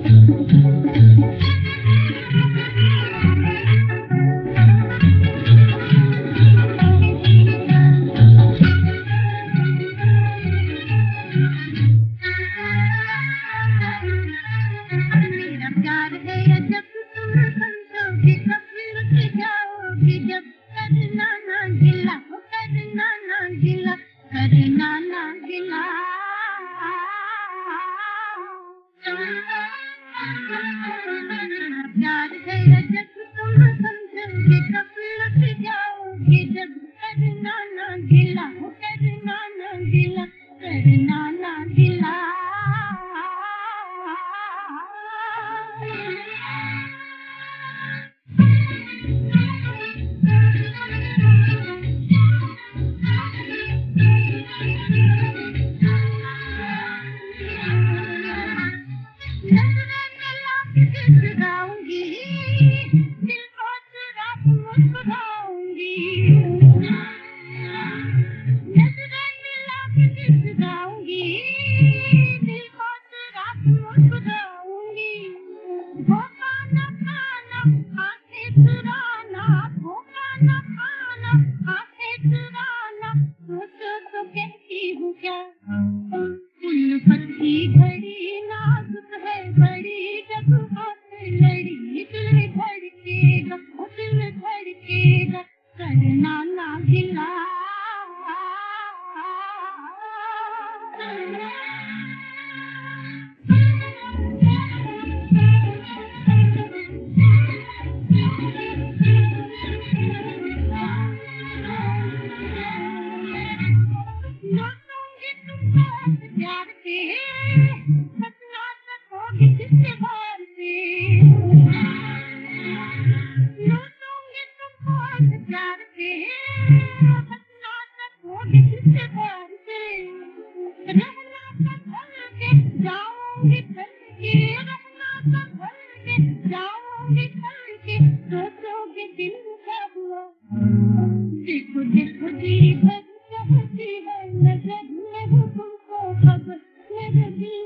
करना ना गिला प्यार है जब तुम समझोगे कब लग जाओगे जब करना ना गिला करना ना गिला करना ना गिला गाऊंगी दिल को चुरा मुस्कुराऊंगी नजरें मिला के गाऊंगी दिल को चुरा मुस्कुराऊंगी धोखा न खाना आंखें चुराना धोखा न खाना आंखें चुराना सोचो तो कहती हूँ क्या उल्फत की घड़ी नाजुक है बड़ी जब लड़ी दिल धड़केगा करना ना गिला नाचूंगी तुमको प्यार से सपना सकोगी जिससे बार से नाचूंगी तुमको प्यार से सपना सकोगी जिससे बार से रहना संभल के जाऊंगी चल के रहना संभल के जाऊंगी चल के सोचोगे दिल का हुआ देखो देखो जी भर कहती है नजर में तुमको खबर मेरे दिल